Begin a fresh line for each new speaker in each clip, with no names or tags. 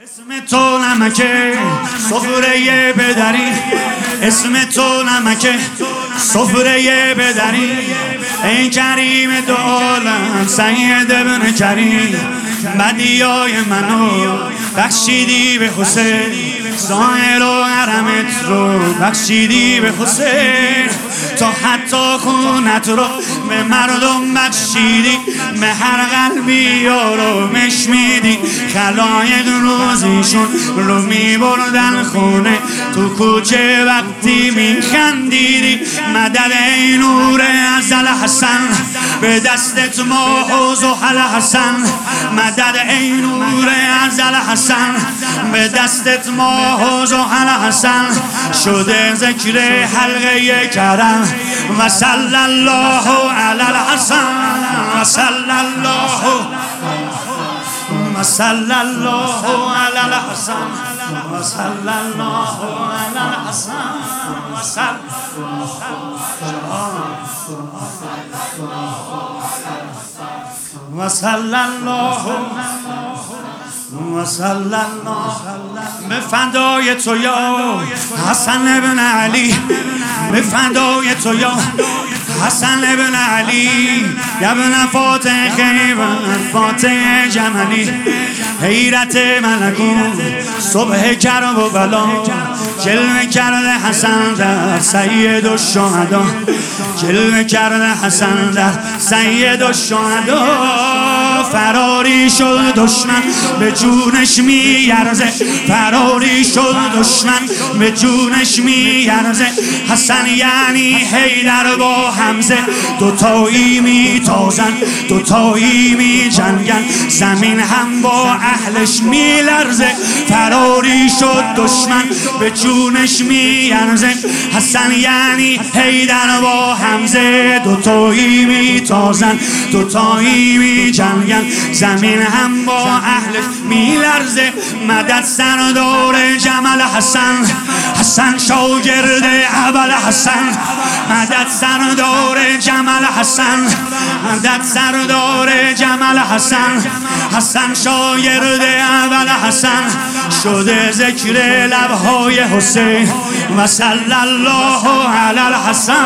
اسم تو نمکه سفره بدری، اسم تو نمکه سفره بدری، ای کریم دو عالم سید ابن کریم، بدیای منو بخشیدی به حسین، ظاهر و حرمت رو بخشیدی به حسین، تا حتی خونت رو به مردم بخشیدی، به هر قلبی آرامش میدی، خلایق روزیشون رو میبردن خونه، تو کوچه وقتی میخندیدی، مدد ای نور ازل حسن، به دستت ما و زحل حسن، مدد ای نور ازل حسن، به دستت ما و زحل حسن، شده ذکر حلقه کرم، و صلی الله علی الحسن، و صلی الله وصلى الله على الحسن، وصلى الله على الحسن، وصلى الله وصلى الله به فدای تو یا حسن ابن علی، به فدای تو یا حسن ابن علی، ابن فاتح خیبر فاتح جملی، حیرت ملکوت صبح کرب و بلا، جلوه کرده حسن در سید الشهدا، جلوه کرده حسن در سید الشهدا، فراری شد دشمن به جونش میارزه، فراری شد دشمن به جونش میارزه، حسن یعنی حیدر با حمزه، دوتایی میتازن دوتایی میجنگن، زمین هم با اهلش میلرزه، فراری شد دشمن به جونش میارزه، حسن یعنی حیدر با حمزه، دوتایی میتازن دوتایی میجنگن، زمین هم با اهلش میلرزه، مدد سردار جمل حسن، حسن شاگرد اول حسن، مدد سردار جمل حسن، مدد سردار جمل حسن، حسن شاگرد اول حسن، شده ذکر لبهای حسین، و صلی الله علی الحسن،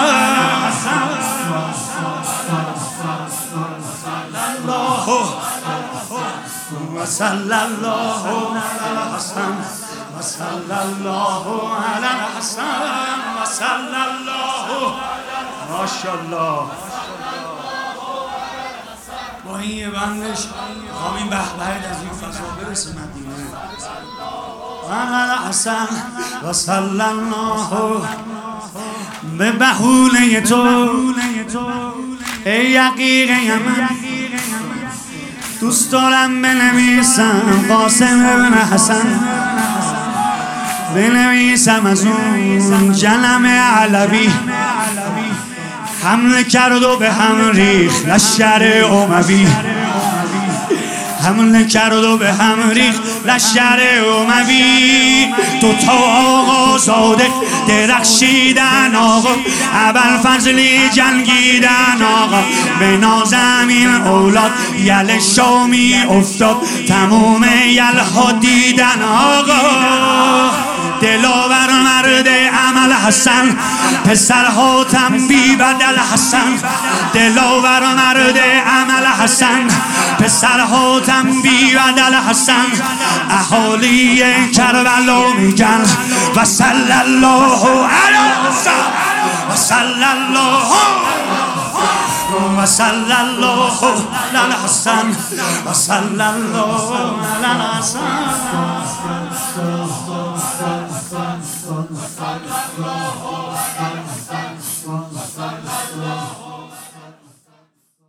وصلى الله على الحسن، وصلى الله على الحسن، وصلى الله ماشاءالله. با این بندش خواهیم بهبهد از این فضا برسه مدینه، على الحسن وصلى الله به بهونه تو، ای یقیق یمن، دوست دارم بنویسم قاسم ابن حسن، بنویسم از اون جنم علوی، حمله کرد و به هم ریخت لشکر اموی، حمله کرد و به هم ریخت لشکر اموی، دوتا آقا صادق درخشیدن آقا، ابوالفضلی جنگیدن آقا، به نازمین اولاد یل شامی افتاد، تموم یلها دیدن آقا، دلاور مرد عمل حسن، پسرها تنبی بدل حسن، دلاور مرد عمل حسن، پسرها تنبی بدل حسن، اهالی کربلا میگن و صلی الله علی الحسن، و صلی الله وصلى الله على الحسن، وصلى الله على الحسن.